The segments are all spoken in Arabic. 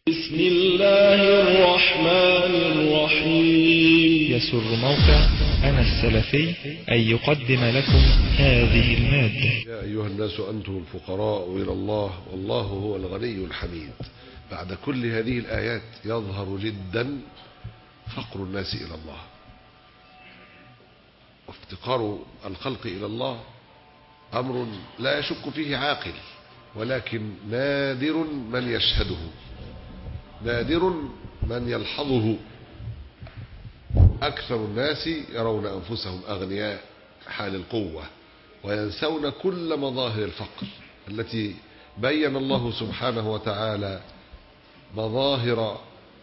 بسم الله الرحمن الرحيم. يسر موقع أنا السلفي أن يقدم لكم هذه المادة. يا أيها الناس أنتم الفقراء إلى الله والله هو الغني الحميد. بعد كل هذه الآيات يظهر جدا فقر الناس إلى الله وافتقار الخلق إلى الله، أمر لا يشك فيه عاقل، ولكن نادر من يشهده، نادر من يلحظه. أكثر الناس يرون أنفسهم أغنياء حال القوة، وينسون كل مظاهر الفقر التي بين الله سبحانه وتعالى مظاهر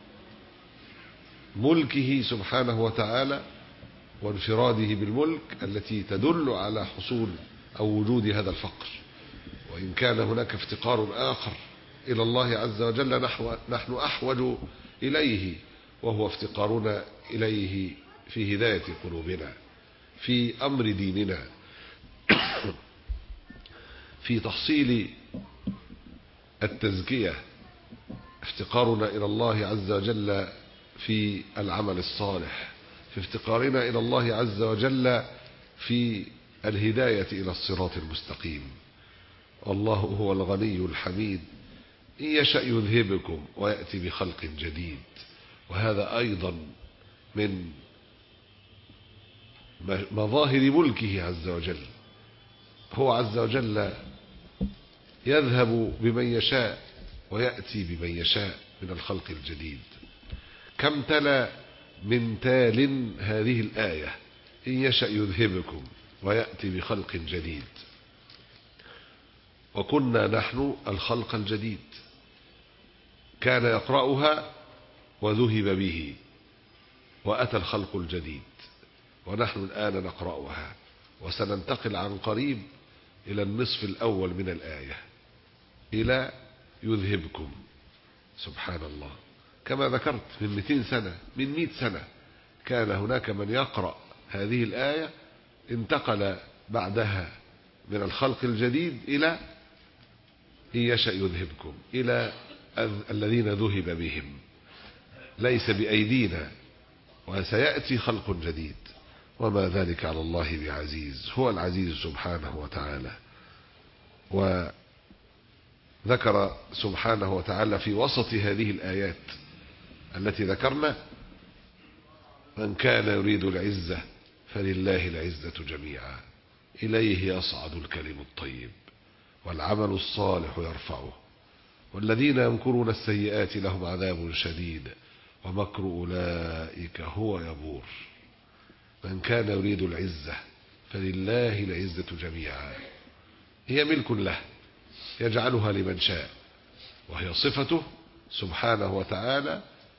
ملكه سبحانه وتعالى وانفراده بالملك التي تدل على حصول أو وجود هذا الفقر. وإن كان هناك افتقار آخر إلى الله عز وجل نحن أحوج إليه، وهو افتقارنا إليه في هداية قلوبنا، في أمر ديننا، في تحصيل التزكية، افتقارنا إلى الله عز وجل في العمل الصالح، في افتقارنا إلى الله عز وجل في الهداية إلى الصراط المستقيم. والله هو الغني الحميد، إن يشأ يذهبكم ويأتي بخلق جديد. وهذا أيضا من مظاهر ملكه عز وجل. هو عز وجل يذهب بمن يشاء ويأتي بمن يشاء من الخلق الجديد. كم تلا من تال هذه الآية: إن يشأ يذهبكم ويأتي بخلق جديد. وكنا نحن الخلق الجديد، كان يقرأها وذهب به وأتى الخلق الجديد، ونحن الآن نقرأها، وسننتقل عن قريب إلى النصف الأول من الآية، إلى يذهبكم. سبحان الله، كما ذكرت من 200 سنة، من 100 سنة كان هناك من يقرأ هذه الآية، انتقل بعدها من الخلق الجديد إلى إن يشأ يذهبكم، إلى الذين ذهب بهم، ليس بأيدينا، وسيأتي خلق جديد، وما ذلك على الله بعزيز. هو العزيز سبحانه وتعالى. وذكر سبحانه وتعالى في وسط هذه الآيات التي ذكرنا: من كان يريد العزة فلله العزة جميعا إليه يصعد الكلم الطيب والعمل الصالح يرفعه والذين يمكرون السيئات لهم عذاب شديد ومكر أولئك هو يبور. من كان يريد العزة فلله العزة جميعا، هي ملك له يجعلها لمن شاء، وهي صفته سبحانه وتعالى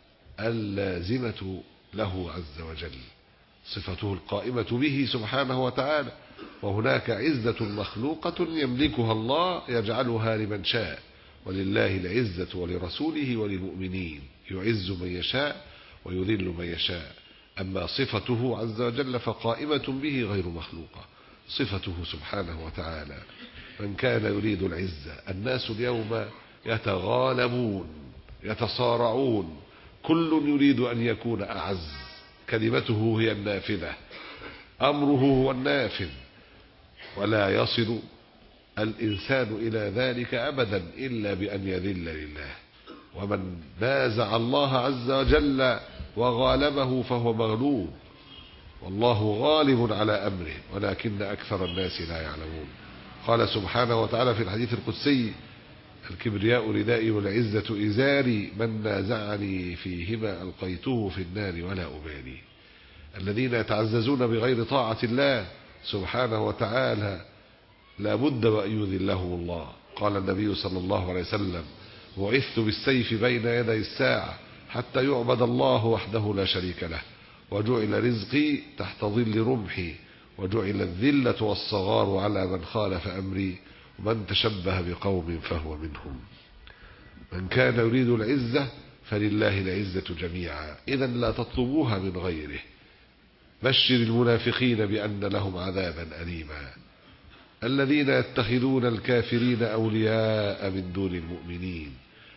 اللازمة له عز وجل، صفته القائمة به سبحانه وتعالى. وهناك عزة مخلوقة يملكها الله يجعلها لمن شاء، ولله العزة ولرسوله وللمؤمنين، يعز من يشاء ويذل من يشاء. أما صفته عز وجل فقائمة به غير مخلوقة، صفته سبحانه وتعالى. من كان يريد العزة، الناس اليوم يتغالبون يتصارعون، كل يريد أن يكون أعز، كلمته هي النافذة، أمره هو النافذ، ولا يصل الإنسان إلى ذلك أبدا إلا بأن يذل لله. ومن نازع الله عز وجل وغالبه فهو مغلوب، والله غالب على أمره ولكن أكثر الناس لا يعلمون. قال سبحانه وتعالى في الحديث القدسي: الكبرياء ردائي والعزة إزاري، من نازعني فيهما ألقيته في النار ولا أبالي. الذين يتعززون بغير طاعة الله سبحانه وتعالى لا بد وأن يذلهم الله. قال النبي صلى الله عليه وسلم: بعثت بالسيف بين يدي الساعة حتى يعبد الله وحده لا شريك له، وجعل رزقي تحت ظل رمحي، وجعل الذلة والصغار على من خالف أمري، ومن تشبه بقوم فهو منهم. من كان يريد العزة فلله العزة جميعا، إذن لا تطلبوها من غيره. بشر المنافقين بأن لهم عذابا أليما. الذين يتخذون الكافرين أولياء من دون المؤمنين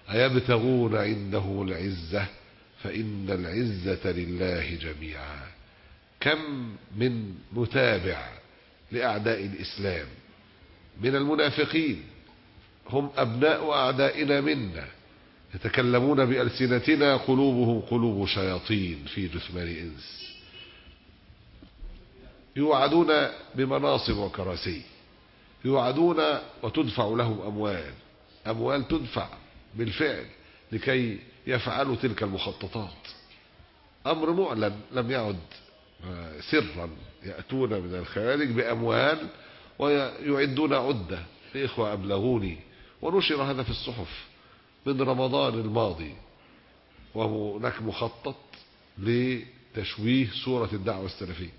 أيبتغون عنده العزة فإن العزة لله جميعا. كم من متابع لأعداء الإسلام من المنافقين هم أبناء أعدائنا منا، يتكلمون بألسنتنا قلوبهم قلوب شياطين في جثمان إنس، يوعدون بمناصب وكراسي، يوعدون وتدفع لهم أموال تدفع بالفعل لكي يفعلوا تلك المخططات. أمر معلن لم يعد سرا، يأتون من الخارج بأموال ويعدون عدة. الإخوة أبلغوني ونشر هذا في الصحف من رمضان الماضي، وهناك مخطط لتشويه صورة الدعوة السلفية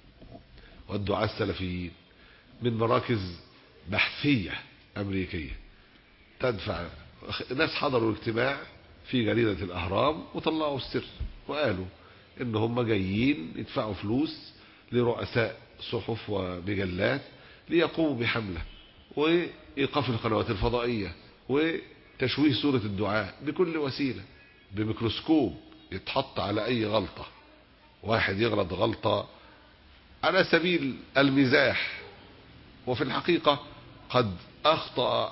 والدعاة السلفيين من مراكز بحثية أمريكية تدفع. ناس حضروا الاجتماع في جريدة الأهرام وطلعوا السر وقالوا إن هم جايين يدفعوا فلوس لرؤساء صحف ومجلات ليقوموا بحملة وإيقاف القنوات الفضائية وتشويه صورة الدعاء بكل وسيلة، بميكروسكوب يتحط على أي غلطة. واحد يغلط غلطة على سبيل المزاح، وفي الحقيقة قد أخطأ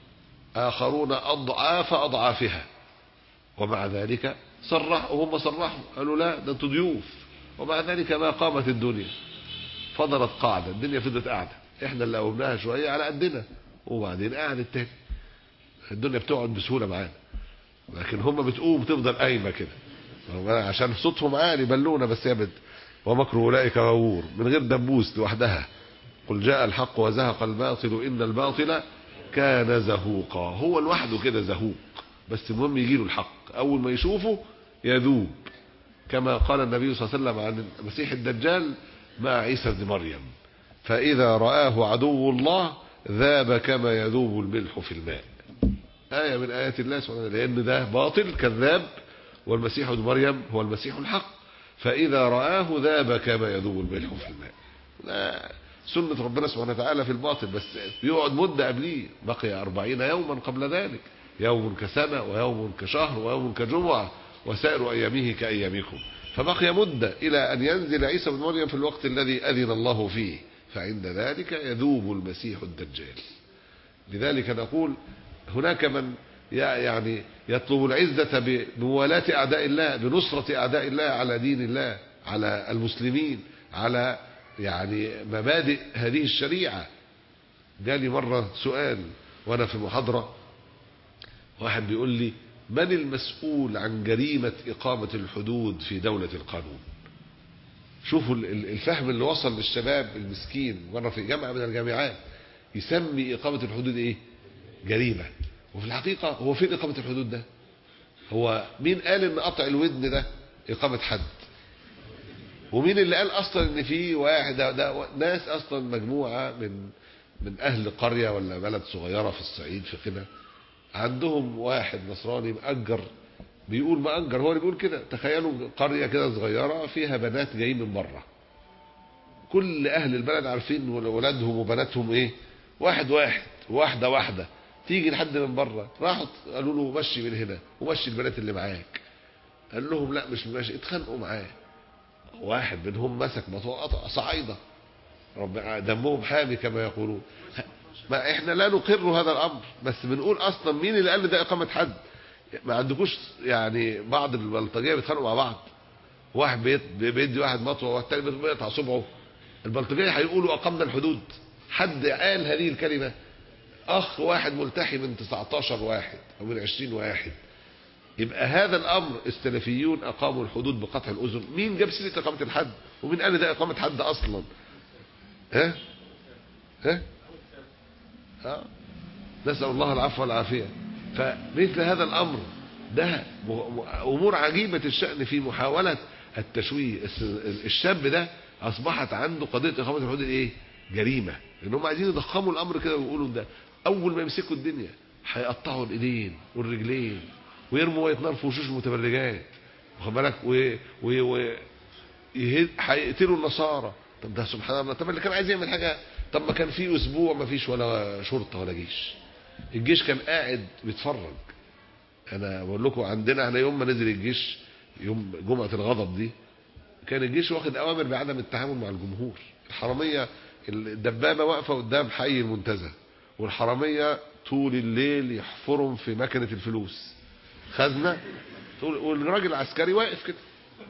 آخرون أضعاف أضعافها، ومع ذلك هم صرحوا قالوا لا ده انتوا ضيوف، ومع ذلك ما قامت الدنيا، فضلت قاعدة، الدنيا فضلت قاعدة، احنا اللي قومناها شوية على قدنا وبعدين قاعدة تاني. الدنيا بتقعد بسهولة معانا، لكن هم بتقوم تفضل قايمة كده عشان صوتهم عالي بلونا بس يبد. ومكر أولئك غرور، من غير دبوس لوحدها. قل جاء الحق وزهق الباطل إن الباطل كان زهوقا. هو لوحده كده زهوق، بس المهم يجيله الحق، أول ما يشوفه يذوب، كما قال النبي صلى الله عليه وسلم عن المسيح الدجال مع عيسى بن مريم: فإذا رآه عدو الله ذاب كما يذوب الملح في الماء. آية من آيات الله سبحانه وتعالى، لأن ده باطل كذاب، والمسيح ابن مريم هو المسيح الحق، فإذا رآه ذاب كما يذوب الملح في الماء. لا، سنة ربنا سبحانه وتعالى في الباطل، بس بيقعد مدة قبليه، بقي 40 يوما قبل ذلك، يوم كسنة ويوم كشهر ويوم كجمعة وسائر أيامه كأيامكم، فبقي مدة إلى أن ينزل عيسى بن مريم في الوقت الذي أذن الله فيه، فعند ذلك يذوب المسيح الدجال. لذلك نقول هناك من يعني يطلب العزة بموالاة أعداء الله، بنصرة أعداء الله على دين الله، على المسلمين، على يعني مبادئ هذه الشريعة. جالي مرة سؤال وأنا في محاضرة، واحد بيقول لي: من المسؤول عن جريمة إقامة الحدود في دولة القانون؟ شوفوا الفهم اللي وصل للشباب المسكين، مرة في جامعة من الجامعات يسمي إقامة الحدود إيه؟ جريمة. وفي الحقيقة هو فين إقامة الحدود ده؟ هو مين قال إن قطع الودن ده إقامة حد؟ ومين اللي قال أصلا إن في واحد ده ناس أصلا مجموعة من أهل قرية ولا بلد صغيرة في الصعيد في قنا، عندهم واحد نصراني مأجر، بيقول مأجر، هو اللي بيقول كده، تخيلوا قرية كده صغيرة فيها بنات جايين من بره، كل أهل البلد عارفين ولادهم وبناتهم إيه، واحد واحدة تيجي لحد من بره، راحوا قالوا له مشي من هنا ومشي البنات اللي معاك، قال لهم لا مش ماشي، اتخانقوا معاه، واحد منهم مسك مطوه قطع، صعايدة دمهم حامي كما يقولون. ما احنا لا نقر هذا الامر، بس بنقول اصلا مين اللي قال ده اقامة حد؟ ما عندكوش يعني بعض البلطجيه بيتخانقوا مع بعض، واحد بيدي واحد مطوه والتاني بيقطع صبعه، البلطجيه هيقولوا اقمنا الحدود؟ حد قال هذه الكلمه؟ اخ واحد ملتحي من 19 واحد او من 20 واحد. يبقى هذا الامر السلفيون اقاموا الحدود بقطع الاذن، مين جاب سيره اقامه الحد؟ ومين قال ده اقامه حد اصلا؟ ها نسال الله العفو والعافيه. فمثل هذا الامر ده امور عجيبه الشان في محاوله التشويه. الشاب ده اصبحت عنده قضيه اقامه الحدود ايه؟ جريمه، لان هم عايزين يضخموا الامر كده ويقولوا ده اول ما يمسكوا الدنيا هيقطعوا الايدين والرجلين ويرموا ميه نار في وشوش المتبرجات، واخد بالك، هيقتلوا النصارى. طب ده سبحان الله، طب اللي كان عايز يعمل حاجه، طب ما كان في اسبوع ما فيش ولا شرطه ولا جيش، الجيش كان قاعد بيتفرج، انا بقول لكم عندنا احنا يوم ما نزل الجيش يوم جمعة الغضب دي كان الجيش واخد اوامر بعدم التعامل مع الجمهور. الحرامية الدبابة واقفة قدام حي المنتزه والحرامية طول الليل يحفرهم في مكنة الفلوس خزنة والراجل العسكري واقف كده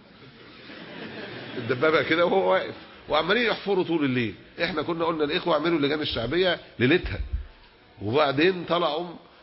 الدبابة كده وهو واقف وعمالين يحفروا طول الليل. احنا كنا قلنا الاخوة اعملوا اللجان الشعبية ليلتها وبعدين طلعوا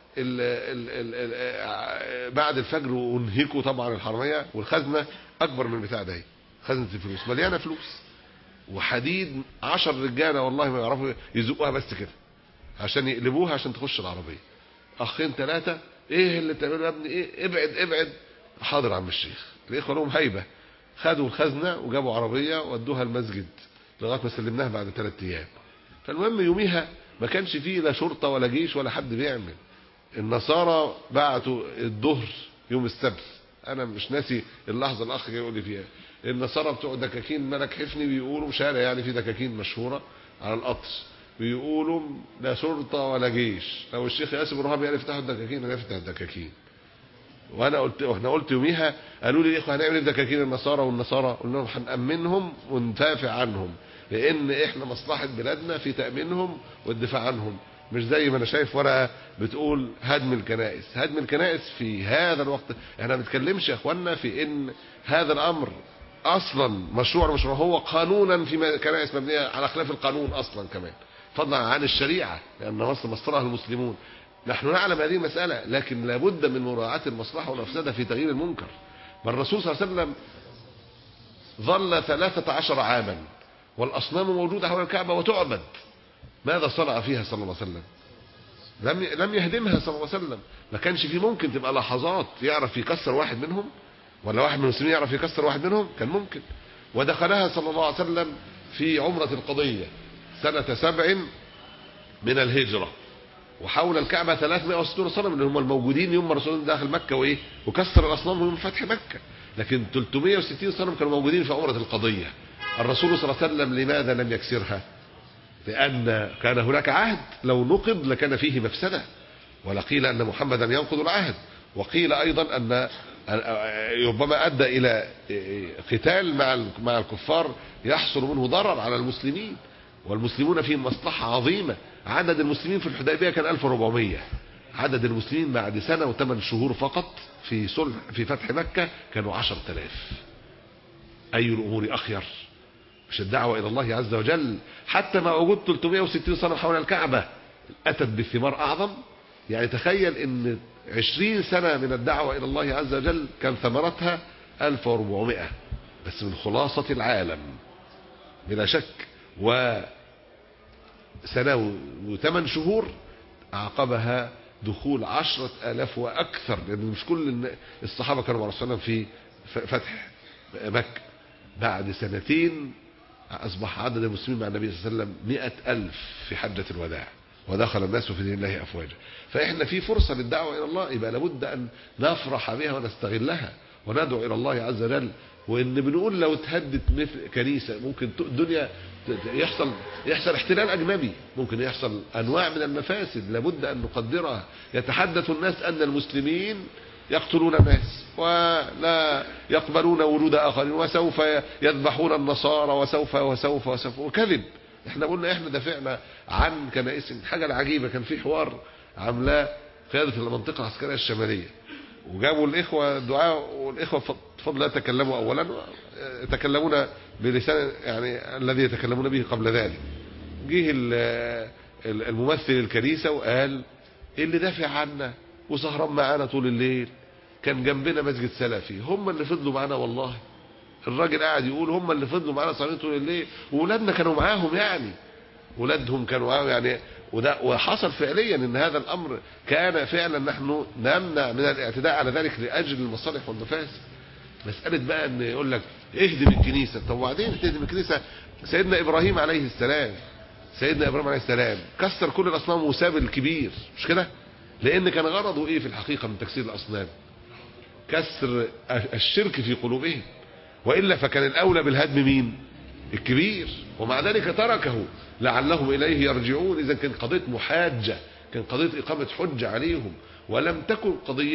بعد الفجر وانهكوا طبعا الحرامية والخزنة اكبر من بتاع ده خزنة الفلوس مليانة فلوس وحديد 10 رجالة والله ما يعرفوا يزقوها بس كده عشان يقلبوها عشان تخش العربية. اخين 3 ايه اللي بتعمله يا ابني ايه ابعد حاضر عم الشيخ. الاخوة لهم هيبة خدوا الخزنة وجابوا عربية ودوها المسجد لغاية ما سلمناها بعد 3 ايام. فالمهم يوميها ما كانش فيه لا شرطة ولا جيش ولا حد بيعمل. النصارى بعتوا الظهر يوم السبت انا مش ناسي اللحظة الاخ جاي يقول لي فيها النصارى بتوع دكاكين ملك حفني بيقولوا شارع يعني في دكاكين مشهورة على القطر بيقولوا لا شرطة ولا جيش لو الشيخ ياسر الرهابي قال يفتحوا الدكاكين انا افتح الدكاكين. واحنا قلت يوميها قالوا لي الاخوه هنعمل ايه في دكاكين النصارى والنصارى قلنا لهم هنأمنهم وندافع عنهم لان احنا مصلحة بلادنا في تأمينهم والدفاع عنهم مش زي ما انا شايف ورقة بتقول هدم الكنائس. هدم الكنائس في هذا الوقت احنا ما بنتكلمش يا اخوانا في ان هذا الامر اصلا مشروع هو قانونا في كنائس مبنية على خلاف القانون اصلا كمان فضلا عن الشريعة لان مصر مصرها المسلمون. نحن نعلم هذه المسألة لكن لابد من مراعاة المصلحة والمفسدة في تغيير المنكر. والرسول صلى الله عليه وسلم ظل 13 عاما والأصنام موجودة حول الكعبة وتعبد. ماذا صنع فيها صلى الله عليه وسلم؟ لم يهدمها صلى الله عليه وسلم. ما كانش فيه ممكن تبقى لحظات يعرف يكسر واحد منهم ولا واحد من المسلمين يعرف يكسر واحد منهم كان ممكن. ودخلها صلى الله عليه وسلم في عمرة القضية سنة 7 من الهجرة وحول الكعبة 360 صنم اللي هم الموجودين يوم رسول الله داخل مكة وايه وكسر الاصنام يوم فتح مكة. لكن 360 صنم كانوا موجودين في عمرة القضية. الرسول صلى الله عليه وسلم لماذا لم يكسرها؟ لأن كان هناك عهد لو نقض لكان فيه مفسدة ولا قيل أن محمدا ينقض العهد وقيل أيضا أن ربما أدى إلى قتال مع الكفار يحصل منه ضرر على المسلمين والمسلمون فيهم مصلحة عظيمة. عدد المسلمين في الحديبية كان 1400 عدد المسلمين بعد 1 سنة و8 شهور فقط في صلح في فتح مكة كانوا 10,000. أي الأمور أخير مش الدعوة إلى الله عز وجل حتى مع وجود 360 صنم حول الكعبة أتت بثمار أعظم. يعني تخيل ان 20 سنة من الدعوة إلى الله عز وجل كان ثمرتها 1400 بس من خلاصة العالم بلا شك. وسنة و8 شهور أعقبها دخول 10,000 وأكثر لأن مش كل الصحابة كانوا مع رسول الله في فتح مكة. بعد 2 سنين أصبح عدد المسلمين مع النبي صلى الله عليه وسلم 100,000 في حجة الوداع ودخل الناس في دين الله أفواجا. فإحنا في فرصة للدعوة إلى الله يبقى لابد أن نفرح بها ونستغلها وندعو إلى الله عز وجل. وإن بنقول لو اتهدت مثل كنيسة ممكن الدنيا يحصل احتلال أجنبي ممكن يحصل أنواع من المفاسد لابد أن نقدرها. يتحدث الناس أن المسلمين يقتلون الناس ولا يقبلون ورود آخرين وسوف يذبحون النصارى وسوف وكذب. احنا قلنا احنا دافعنا عن كنائس. حاجة العجيبة كان في حوار عاملاه قيادة المنطقة العسكرية الشمالية وجابوا الإخوة الدعاء والإخوة بفضل الله تكلموا أولا يتكلمون بلسان يعني الذي يتكلمون به قبل ذلك. جه الممثل الكنيسة وقال اللي دافع عنا وسهران معانا طول الليل كان جنبنا مسجد سلفي هم اللي فضلوا معانا. والله الراجل قاعد يقول هم اللي فضلوا معانا صايمين طول الليل وولادنا كانوا معاهم يعني ولادهم كانوا معاهم يعني. وحصل فعليا ان هذا الامر كان فعلا نحن نمنع من الاعتداء على ذلك لاجل المصالح والمفاسد. مسألة بقى ان يقول لك اهدم الكنيسة. طب وبعدين تهدم الكنيسة؟ سيدنا ابراهيم عليه السلام كسر كل الاصنام وساب الكبير مش كده؟ لان كان غرضه ايه في الحقيقة من تكسير الاصنام؟ كسر الشرك في قلوبهم وإلا فكان الأولى بالهدم مين؟ الكبير. ومع ذلك تركه لعلهم إليه يرجعون. إذا كان قضية محاجة كان قضية إقامة حجة عليهم ولم تكن قضية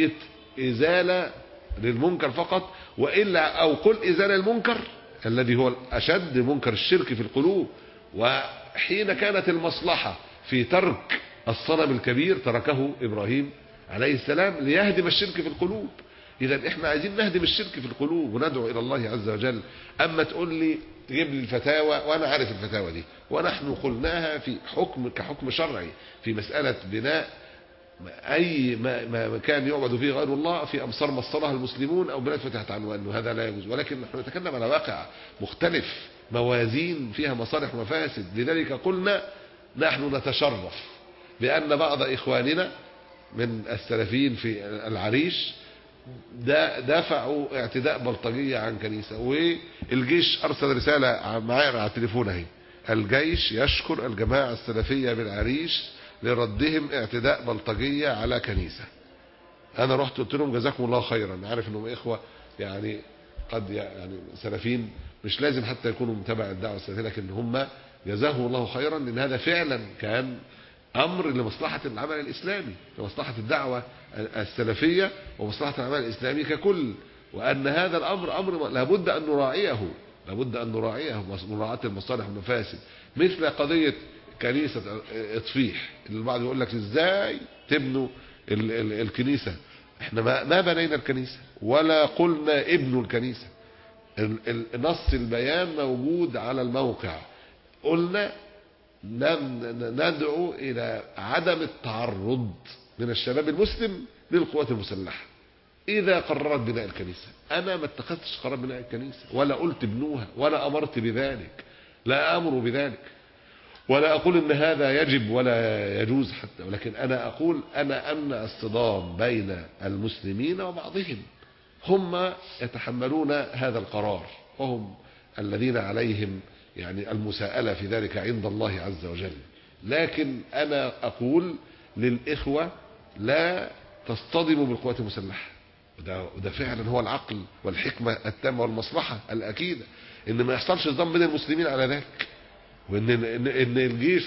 إزالة للمنكر فقط، وإلا أو قل إزالة المنكر الذي هو أشد منكر الشرك في القلوب. وحين كانت المصلحة في ترك الصنم الكبير تركه إبراهيم عليه السلام ليهدم الشرك في القلوب. إذا إحنا عايزين نهدم الشرك في القلوب وندعو إلى الله عز وجل. أما تقول لي تجيب لي الفتاوى وأنا عارف الفتاوى دي، ونحن قلناها في حكم كحكم شرعي في مسألة بناء أي ما كان يعبد فيه غير الله في أمصار مصرها المسلمون أو بلاد فتحت عنوان، وهذا لا يجوز. ولكن نحن نتكلم على واقع مختلف، موازين فيها مصالح ومفاسد. لذلك قلنا نحن نتشرف بأن بعض إخواننا من السلفيين في العريش دافعوا اعتداء بلطجية عن كنيسة، والجيش أرسل رسالة معايا على التليفون اهي: الجيش يشكر الجماعة السلفية بالعريش لردهم اعتداء بلطجية على كنيسة. أنا رحت قلت لهم جزاكم الله خيرا، عارف أنهم إخوة يعني قد يعني سلفيين مش لازم حتى يكونوا متابع الدعوة السلفية، لكن هم جزاهم الله خيرا، لأن هذا فعلا كان أمر لمصلحة العمل الإسلامي، لمصلحة الدعوة السلفية ومصلحة العمل الإسلامي ككل. وأن هذا الأمر أمر لابد أن نراعيه، لابد أن نراعيه مراعاة المصالح والمفاسد. مثل قضية كنيسة اطفيح اللي البعض يقول لك ازاي تبنوا الكنيسة. احنا ما بنينا الكنيسة ولا قلنا ابنوا الكنيسة. نص البيان موجود على الموقع. قلنا ندعو الى عدم التعرض من الشباب المسلم للقوات المسلحة اذا قررت بناء الكنيسة. انا ما اتخذتش قرار بناء الكنيسة ولا قلت ابنوها ولا امرت بذلك، لا امر بذلك، ولا أقول إن هذا يجب ولا يجوز حتى، ولكن أنا أقول أنا أمنع الصدام بين المسلمين وبعضهم. هم يتحملون هذا القرار وهم الذين عليهم يعني المساءلة في ذلك عند الله عز وجل. لكن أنا أقول للإخوة لا تصطدموا بالقوات المسلحة، وده فعلا هو العقل والحكمة التامة والمصلحة الأكيدة، إن ما يحصلش صدام بين المسلمين على ذلك، وإن الجيش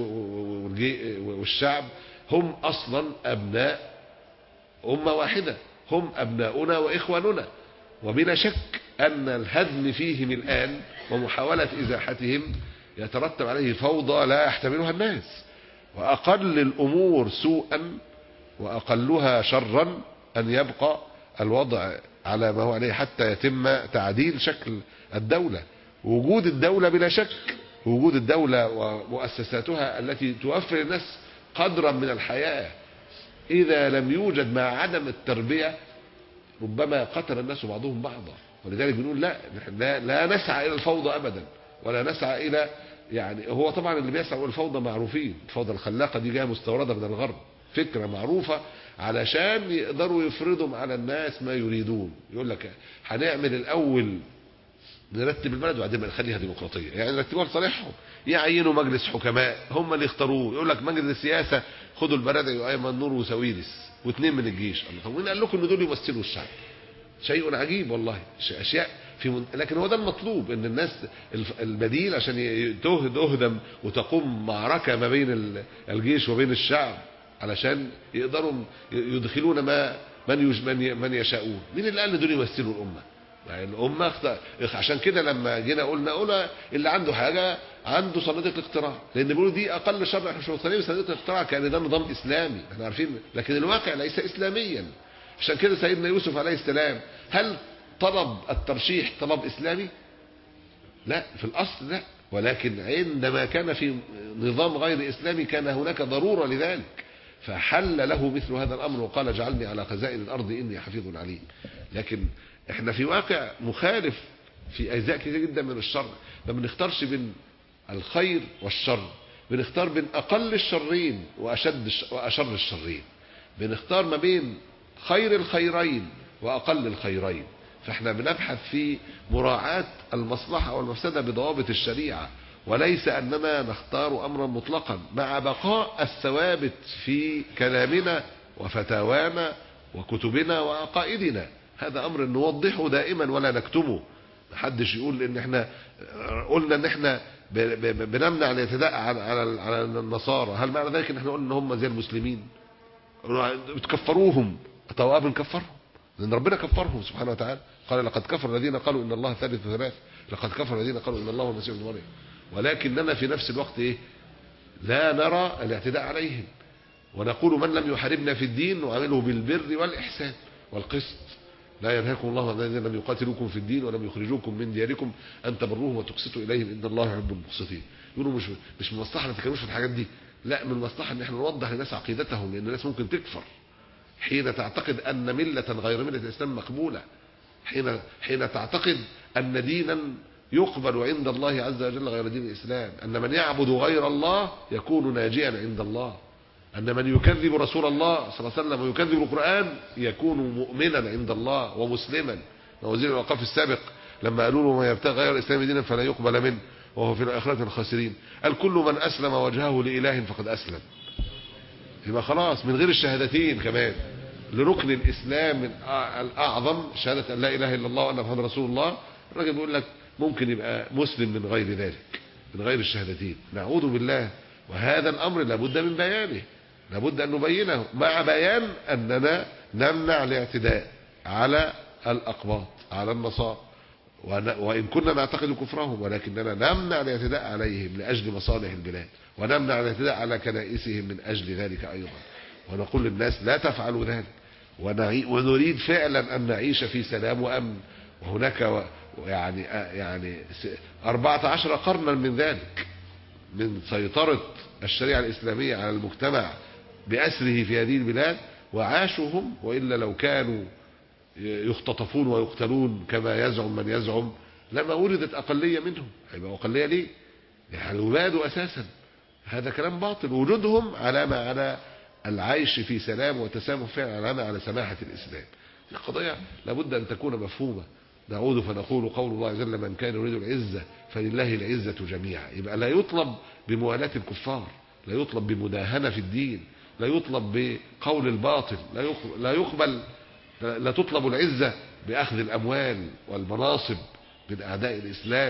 والشعب هم أصلا أبناء أمة واحدة، هم أبناؤنا وإخواننا. وبلا شك أن الهدم فيهم الآن ومحاولة إزاحتهم يترتب عليه فوضى لا يحتملها الناس. وأقل الأمور سوءا وأقلها شرا أن يبقى الوضع على ما هو عليه حتى يتم تعديل شكل الدولة. وجود الدولة بلا شك، وجود الدولة ومؤسساتها التي توفر للناس قدرا من الحياة، إذا لم يوجد مع عدم التربية ربما قتل الناس بعضهم بعضا. ولذلك بنقول لا نسعى إلى الفوضى أبدا، ولا نسعى إلى يعني هو طبعا اللي بيسعى إلى الفوضى معروفين، الفوضى الخلاقة دي جاية مستوردة من الغرب، فكرة معروفة علشان يقدروا يفرضوا على الناس ما يريدون. يقول لك هنعمل الأول نرتب البلد وبعدين نخليها ديمقراطيه، يعني نرتبوها لصالحهم، يعينوا مجلس حكماء هم اللي يختاروه. يقول لك مجلس السياسه خدوا البرادعي وايمن نور وسويرس واثنين من الجيش. الله، طب مين قال لكم ان دول يمثلوا الشعب؟ شيء عجيب والله، اشياء لكن هو ده المطلوب، ان الناس البديل عشان تهدم وتقوم معركه ما بين الجيش وبين الشعب علشان يقدروا يدخلون من يشاءون. مين اللي قال ان دول يمثلوا الامه؟ يعني الأمة عشان كده لما جينا قلنا اللي عنده حاجة عنده صناديق الاقتراع، لأن بيقولوا دي أقل شر. احنا مش مقتنعين بصناديق الاقتراع كان ده نظام إسلامي، احنا عارفين، لكن الواقع ليس إسلاميا. عشان كده سيدنا يوسف عليه السلام هل طلب الترشيح طلب إسلامي؟ لا، في الأصل لا، ولكن عندما كان في نظام غير إسلامي كان هناك ضرورة لذلك، فحل له مثل هذا الأمر وقال اجعلني على خزائن الأرض إني حفيظ عليم. لكن احنا في واقع مخالف في اجزاء كثيره جدا من الشر، ما بنختارش بين الخير والشر، بنختار بين اقل الشرين واشر الشرين، بنختار ما بين خير الخيرين واقل الخيرين. فاحنا بنبحث في مراعاة المصلحة والمفسدة بضوابط الشريعة، وليس اننا نختار امرا مطلقا مع بقاء الثوابت في كلامنا وفتاوانا وكتبنا وعقائدنا. هذا امر نوضحه دائما ولا نكتمه. محدش يقول ان احنا قلنا ان احنا بنمنع الاعتداء على النصارى، هل معنى ذلك ان احنا قلنا ان هم زي المسلمين؟ بتكفروهم طب بنكفرهم لأن ربنا كفرهم سبحانه وتعالى. قال لقد كفر الذين قالوا إن الله ثالث ثلاث، لقد كفر الذين قالوا إن الله هو المسيح ابن مريم. ولكننا في نفس الوقت إيه؟ لا نرى الاعتداء عليهم، ونقول من لم يحاربنا في الدين نعامله بالبر والإحسان والقسط. لا ينهاكم الله عن الذين لم يقاتلوكم في الدين ولم يخرجوكم من دياركم أن تبروهم وتقسطوا إليهم إن الله يحب المقسطين. يقولوا مش من مصلحة ما تتكلموش في الحاجات دي، لا، من المصلحة ان احنا نوضح للناس عقيدتهم، لأن الناس ممكن تكفر حين تعتقد أن ملة غير ملة الإسلام مقبولة، حين تعتقد أن دينا يقبل عند الله عز وجل غير دين الإسلام، أن من يعبد غير الله يكون ناجيا عند الله، أن من يكذب رسول الله صلى الله عليه وسلم ويكذب القرآن يكون مؤمنا عند الله ومسلما. وزير الأوقاف السابق لما قالوا له ما يبتغي غير الإسلام دينا فلا يقبل منه وهو في الآخرة الخاسرين، قال كل من أسلم وجهه لإله فقد أسلم. يبقى خلاص من غير الشهادتين كمان لركن الإسلام الأعظم شهادة أن لا إله إلا الله وأن محمد رسول الله، الراجل بيقول لك ممكن يبقى مسلم من غير ذلك، من غير الشهادتين. نعوذ بالله. وهذا الأمر لابد من بيانه، لابد أن نبينه مع بيان أننا نمنع الاعتداء على الأقباط على النصارى، وإن كنا نعتقد كفرهم ولكننا نمنع الاعتداء عليهم لأجل مصالح البلاد، ونمنع الاعتداء على كنائسهم من أجل ذلك أيضا، ونقول للناس لا تفعلوا ذلك، ونريد فعلا أن نعيش في سلام وأمن. وهناك يعني 14 قرنا من ذلك، من سيطرة الشريعة الإسلامية على المجتمع بأسره في هذه البلاد، وعاشوا هم، وإلا لو كانوا يختطفون ويقتلون كما يزعم من يزعم لما وردت أقلية منهم. هيبقى أقلية ليه؟ يعني ولاده أساسا. هذا كلام باطل. وجودهم علامة على العيش في سلام وتسامح، فعلا علامة على سماحة الإسلام. القضية لابد أن تكون مفهومة. نعود فنقول قول الله عز وجل من كان يريد العزة فلله العزة جميعا. يبقى لا يطلب بموالاة الكفار، لا يطلب بمداهنة في الدين، لا يطلب بقول الباطل، لا يقبل، لا تطلب العزة بأخذ الأموال والمناصب من أعداء الإسلام.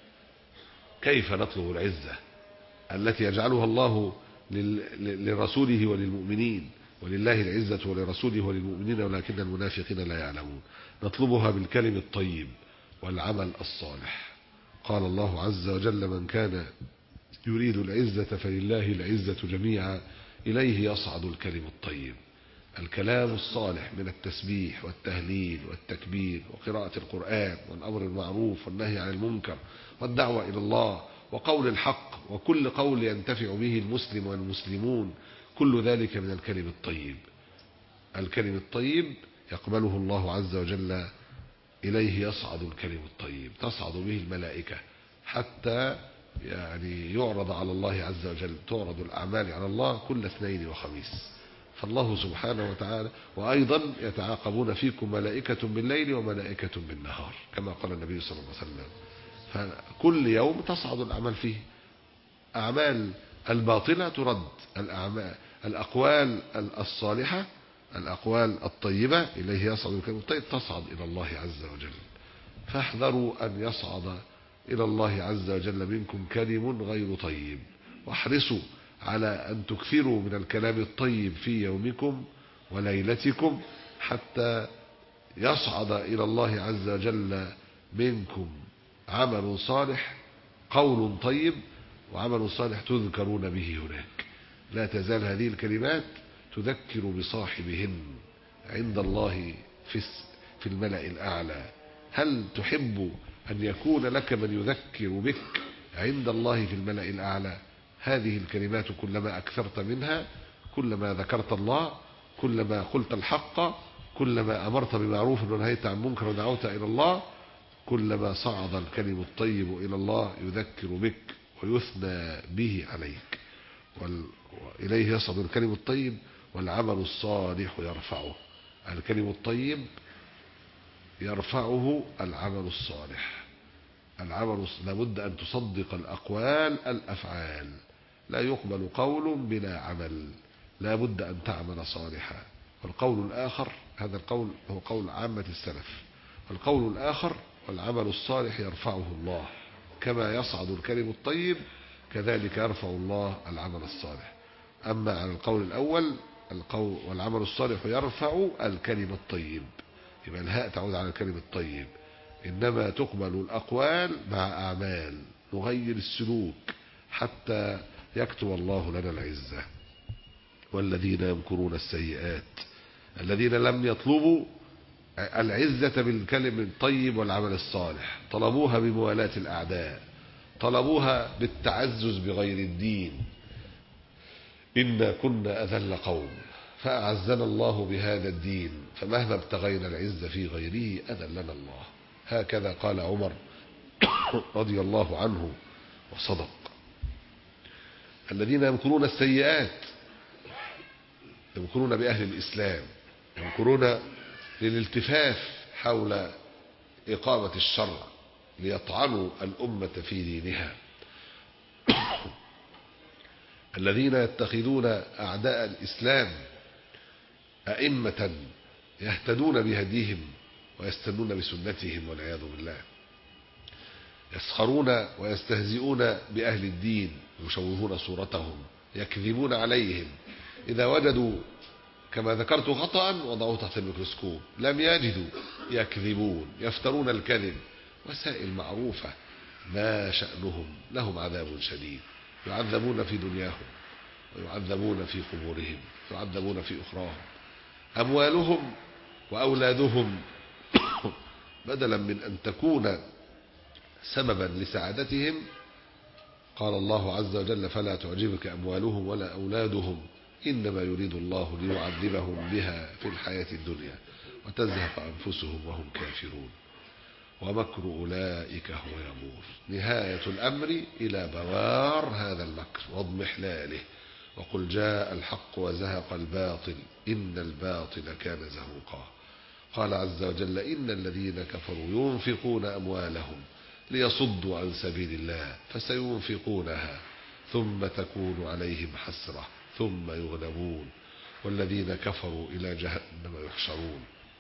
كيف نطلب العزة التي يجعلها الله لرسوله وللمؤمنين؟ ولله العزة ولرسوله وللمؤمنين ولكن المنافقين لا يعلمون. نطلبها بالكلم الطيب والعمل الصالح. قال الله عز وجل من كان يريد العزة فلله العزة جميعا إليه يصعد الكلم الطيب. الكلام الصالح من التسبيح والتهليل والتكبير وقراءة القرآن والأمر المعروف والنهي عن المنكر والدعوة إلى الله وقول الحق وكل قول ينتفع به المسلم والمسلمون، كل ذلك من الكلم الطيب. الكلم الطيب يقبله الله عز وجل، إليه يصعد الكلم الطيب، تصعد به الملائكة حتى يعني يعرض على الله عز وجل، تعرض الأعمال على الله كل اثنين وخميس. فالله سبحانه وتعالى وأيضا يتعاقبون فيكم ملائكة بالليل وملائكة بالنهار كما قال النبي صلى الله عليه وسلم. فكل يوم تصعد الأعمال فيه. أعمال الباطلة ترد، الأقوال الصالحة، الأقوال الطيبة إليه يصعد الكلم الطيب تصعد إلى الله عز وجل. فاحذروا أن يصعد إلى الله عز وجل منكم كلم غير طيب، واحرصوا على أن تكثروا من الكلام الطيب في يومكم وليلتكم حتى يصعد إلى الله عز وجل منكم عمل صالح، قول طيب وعمل صالح تذكرون به هناك. لا تزال هذه الكلمات تذكر بصاحبهن عند الله في الملأ الأعلى. هل تحب أن يكون لك من يذكر بك عند الله في الملأ الأعلى؟ هذه الكلمات كلما أكثرت منها كلما ذكرت الله، كلما قلت الحق، كلما أمرت بمعروف ونهيت عن منكر ودعوت إلى الله، كلما صعد الكلم الطيب إلى الله يذكر بك ويثنى به عليك. وإليه يصعد الكلم الطيب والعمل الصالح يرفعه. الكلم الطيب يرفعه العمل الصالح. العمل لابد أن تصدق الأقوال الأفعال، لا يقبل قول بلا عمل، لا بد أن تعمل صالحا. والقول الآخر، هذا القول هو قول عامة السلف، القول الآخر والعمل الصالح يرفعه الله، كما يصعد الكلم الطيب كذلك يرفع الله العمل الصالح. أما على القول الأول القول والعمل الصالح يرفع الكلم الطيب، يبقى الهاء تعود على الكلم الطيب. إنما تقبل الأقوال مع أعمال نغير السلوك حتى يكتب الله لنا العزة. والذين يمكرون السيئات، الذين لم يطلبوا العزة بالكلم الطيب والعمل الصالح، طلبوها بموالاة الأعداء، طلبوها بالتعزز بغير الدين. إنا كنا أذل قوم فأعزنا الله بهذا الدين، فمهما ابتغينا العزة في غيره أذلنا الله. هكذا قال عمر رضي الله عنه وصدق. الذين يمكرون السيئات، يمكرون بأهل الإسلام، يمكرون للالتفاف حول إقامة الشرع ليطعنوا الأمة في دينها. الذين يتخذون أعداء الإسلام أئمة يهتدون بهديهم ويستنون بسنتهم والعياذ بالله، يسخرون ويستهزئون بأهل الدين، يشوهون صورتهم، يكذبون عليهم. إذا وجدوا كما ذكرت خطأ وضعوه تحت الميكروسكوب، لم يجدوا يكذبون، يفترون الكذب، وسائل معروفة ما شأنهم، لهم عذاب شديد، يعذبون في دنياهم ويعذبون في قبورهم، يعذبون في أخراهم. أموالهم وأولادهم بدلا من أن تكون سببا لسعادتهم، قال الله عز وجل: فلا تعجبك أموالهم ولا أولادهم إنما يريد الله ليعذبهم بها في الحياة الدنيا وتزهق أنفسهم وهم كافرون ومكر أولئك هو يبور. نهاية الأمر إلى بوار هذا المكر واضمحلاله. وقل جاء الحق وزهق الباطل إن الباطل كان زهوقا. قال عز وجل: إن الذين كفروا ينفقون أموالهم ليصدوا عن سبيل الله فسينفقونها ثم تكون عليهم حسرة ثم يغلبون والذين كفروا إلى جهنم يحشرون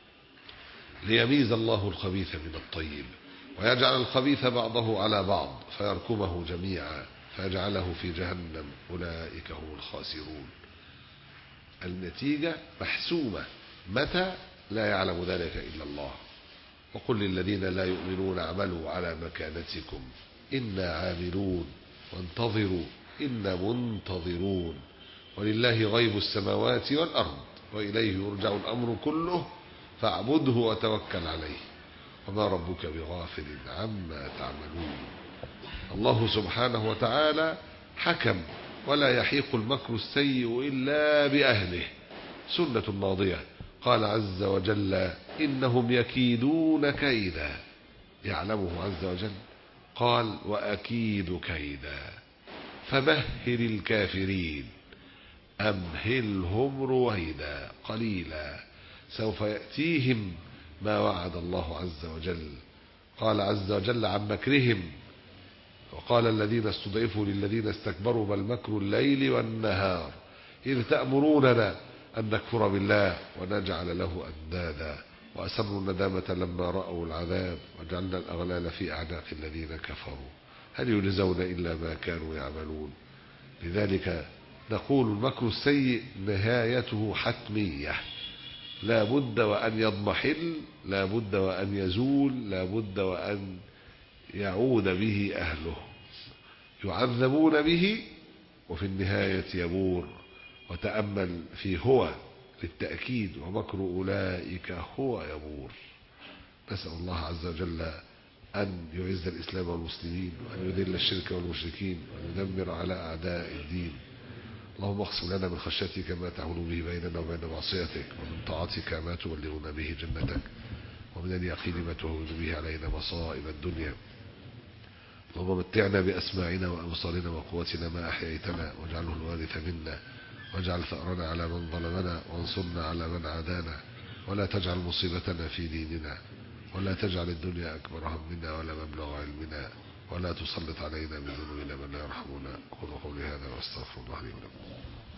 ليميز الله الخبيث من الطيب ويجعل الخبيث بعضه على بعض فيركمه جميعا فيجعله في جهنم أولئك هم الخاسرون. النتيجة محسومة، متى؟ لا يعلم ذلك إلا الله. وقل للذين لا يؤمنون اعملوا على مكانتكم إنا عاملون وانتظروا إنا منتظرون ولله غيب السماوات والأرض وإليه يرجع الأمر كله فاعبده وتوكل عليه وما ربك بغافل عما تعملون. الله سبحانه وتعالى حكم ولا يحيق المكر السيء إلا بأهله، سنة ماضية. قال عز وجل: إنهم يكيدون كيدا، يعلمه عز وجل. قال: وأكيد كيدا فمهل الكافرين أمهلهم رويدا قليلا سوف يأتيهم ما وعد الله عز وجل. قال عز وجل عن مكرهم: وقال الذين استضعفوا للذين استكبروا بل مكر الليل والنهار إذ تأمروننا أن نكفر بالله ونجعل له أندادا وأسروا الندامة لما رأوا العذاب وجعلنا الأغلال في أعناق الذين كفروا هل يجزون إلا ما كانوا يعملون. لذلك نقول المكر السيء نهايته حتمية، لا بد وأن يضمحل، لا بد وأن يزول، لا بد وأن يعود به أهله، يعذبون به وفي النهاية يبور. وتأمل في هو للتأكيد ومكر أولئك هو يبور. نسأل الله عز وجل أن يعز الإسلام والمسلمين وأن يذل الشرك والمشركين وأن يدمر على أعداء الدين. اللهم اقسم لنا من خشيتك ما تحول به بيننا وبين معصيتك ومن طاعتك ما تبلغنا به جنتك ومن اليقين ما تهون به علينا مصائب الدنيا. اللهم متعنا بأسماعنا وأبصارنا وقوتنا ما أحييتنا واجعله الوارث منا واجعل ثأرنا على من ظلمنا وانصرنا على من عادانا ولا تجعل مصيبتنا في ديننا ولا تجعل الدنيا أكبر همنا ولا مبلغ علمنا ولا تسلط علينا بذنوبنا من لا يرحمنا. أقول قولي هذا واستغفر الله لي ولكم.